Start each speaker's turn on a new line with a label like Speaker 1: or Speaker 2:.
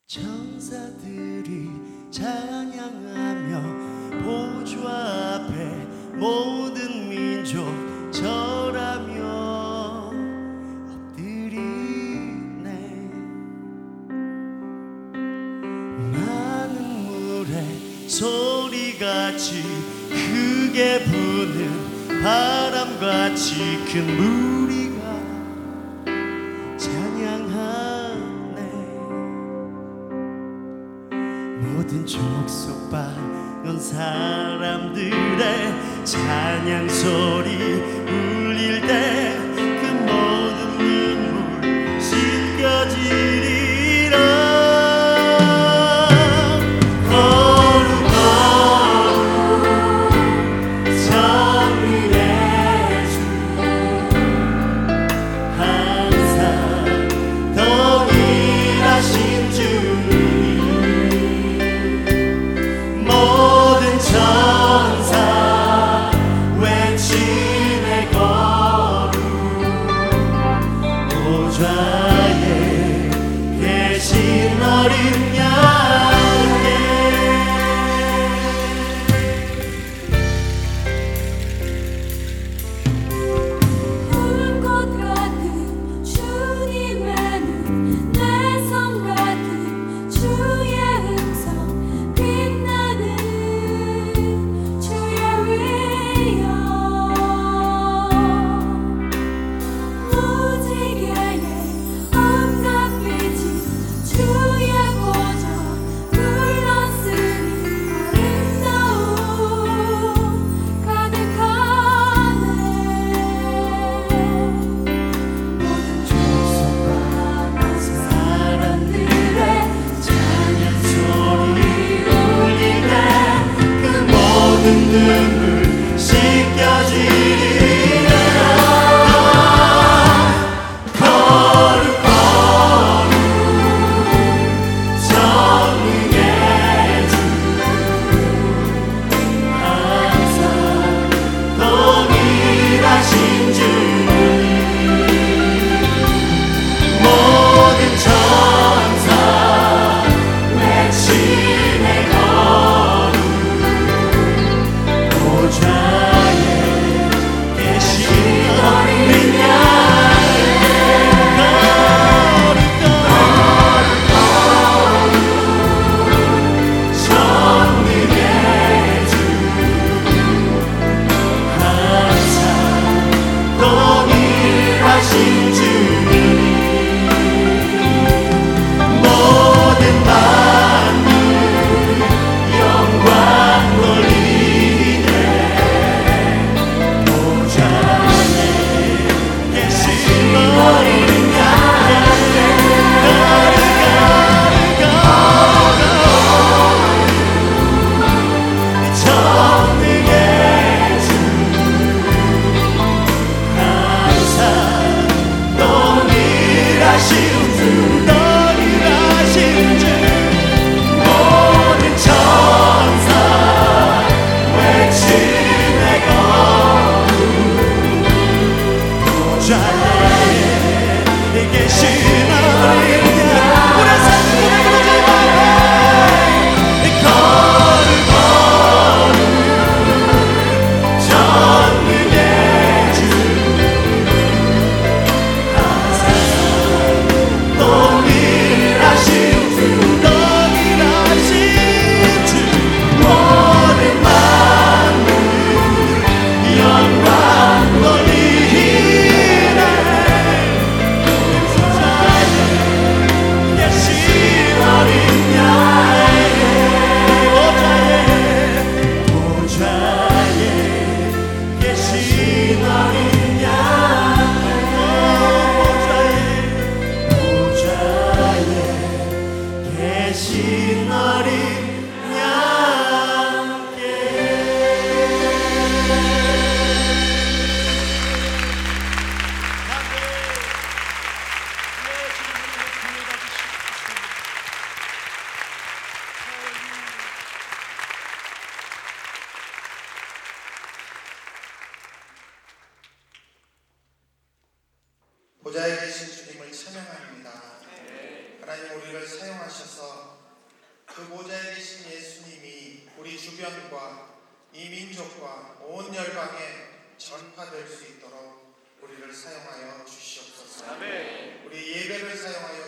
Speaker 1: 천사들이 찬양하며 보좌 앞에 모든 민족 절하며 엎드리네. 많은 물의 소리같이 크게 부는 바람같이 큰 무리가 찬양하네. 모든 족속 방언 사람들의 찬양 소리 울릴 때 그 모든 눈물 씻겨지리라. 거룩 정의의 주 항상 동일하신 주님, 모든 천사 외치네 거룩. 보좌에 계신 어린 양께
Speaker 2: 불꽃 같은 주님의 눈, 내 성 같은 주의 음성, 빛나는 주의 위엄. 무지개의 온갖 빛이 주의 보좌 둘러쓰니 아름다움 가득하네. 모든 족속 방언 사람들의 찬양 소리 울릴 때 그 모든 눈물 씻겨지리라. 거룩 정의의 주 항상 동일하신 주님, 모든 천사 외치네 거룩. 보좌에 계신 어린 양의 정의의 주 항상 동일하신 주님, 모든 만물 영광 돌리네. 보좌에 계신 어린 양의 정의의 주 항상 동일하신 주, 동일하신 주, 모든 천사 외치네 거룩. 보좌에 계신 어린 양, 우리 삶의 보좌에 거룩 정의의 주 항상 동일하신 주, 동일하신 주, 모든 만물 영광 돌리네. 보좌에 계신 어린 양의 보좌에 계신 어린 양의 보좌에 계신 어린 양께.
Speaker 3: 보좌에 계신 주님을 찬양합니다. 하나님, 우리를 사용하셔서 그 보좌에 계신 예수님이 우리 주변과 이 민족과 온 열방에 전파될 수 있도록 우리를 사용하여 주시옵소서.
Speaker 2: 아멘.
Speaker 3: 우리 예배를 사용하여